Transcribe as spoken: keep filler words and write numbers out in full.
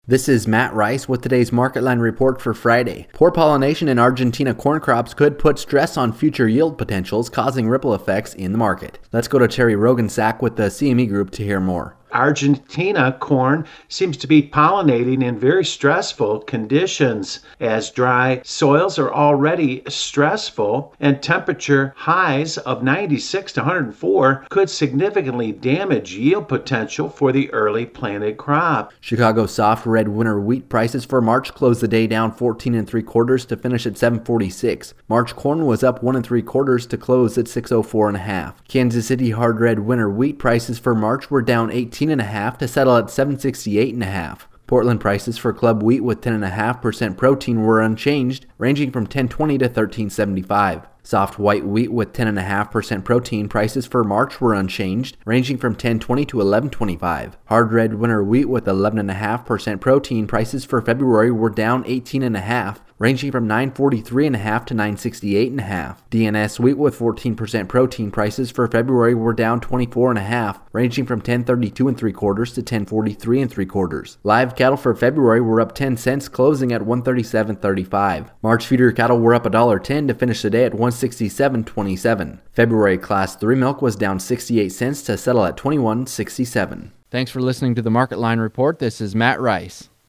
This is Matt Rice with today's Market Line report for Friday. Poor pollination in Argentina corn crops could put stress on future yield potentials, causing ripple effects in the market. Let's go to Terry Rogensack with the C M E Group to hear more. Argentina corn seems to be pollinating in very stressful conditions, as dry soils are already stressful and temperature highs of ninety-six to one hundred four could significantly damage yield potential for the early planted crop. Chicago soft red winter wheat prices for March closed the day down fourteen and three quarters to finish at seven forty-six. March corn was up one and three quarters to close at six oh four and a half. Kansas City hard red winter wheat prices for March were down eighteen and a half to settle at seven sixty-eight and a half. Portland prices for club wheat with ten point five percent protein were unchanged, ranging from ten twenty to thirteen seventy-five. Soft white wheat with ten point five percent protein prices for March were unchanged, ranging from ten twenty to eleven twenty-five. Hard red winter wheat with eleven point five percent protein prices for February were down eighteen and a half, ranging from nine forty-three and a half to nine sixty-eight and a half. D N S wheat with fourteen percent protein prices for February were down twenty-four and a half, ranging from ten thirty-two and three quarters to ten forty-three and three quarters. Live cattle for February were up ten cents, closing at one thirty-seven thirty-five. March feeder cattle were up one dollar ten to finish the day at one sixty-seven twenty-seven. February class three milk was down sixty-eight cents to settle at twenty-one sixty-seven. Thanks for listening to the Market Line report. This is Matt Rice.